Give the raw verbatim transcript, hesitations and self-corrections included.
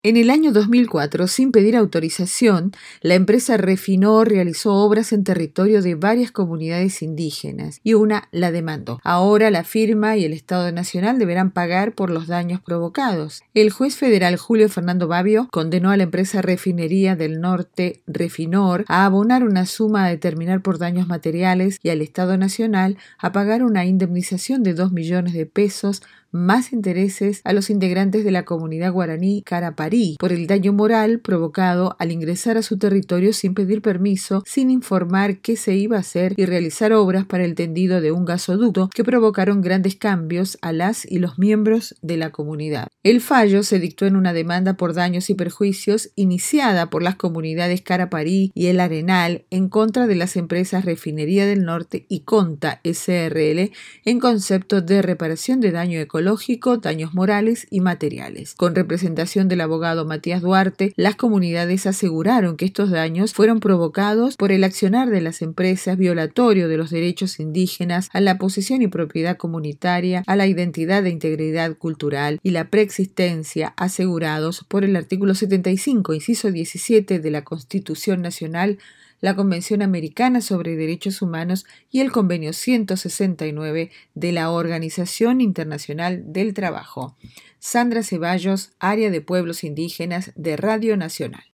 En el año dos mil cuatro, sin pedir autorización, la empresa Refinor realizó obras en territorio de varias comunidades indígenas y una la demandó. Ahora la firma y el Estado Nacional deberán pagar por los daños provocados. El juez federal Julio Fernando Babbio condenó a la empresa Refinería del Norte Refinor a abonar una suma a determinar por daños materiales y al Estado Nacional a pagar una indemnización de dos millones de pesos más intereses a los integrantes de la comunidad guaraní Caraparí por el daño moral provocado al ingresar a su territorio sin pedir permiso, sin informar qué se iba a hacer y realizar obras para el tendido de un gasoducto que provocaron grandes cambios a las y los miembros de la comunidad. El fallo se dictó en una demanda por daños y perjuicios iniciada por las comunidades Caraparí y El Arenal en contra de las empresas Refinería del Norte y Conta S R L en concepto de reparación de daño ecológico Ecológico, daños morales y materiales. Con representación del abogado Matías Duarte, las comunidades aseguraron que estos daños fueron provocados por el accionar de las empresas violatorio de los derechos indígenas a la posesión y propiedad comunitaria, a la identidad e integridad cultural y la preexistencia asegurados por el artículo setenta y cinco, inciso diecisiete de la Constitución Nacional, la Convención Americana sobre Derechos Humanos y el Convenio ciento sesenta y nueve de la Organización Internacional del Trabajo. Sandra Ceballos, Área de Pueblos Indígenas de Radio Nacional.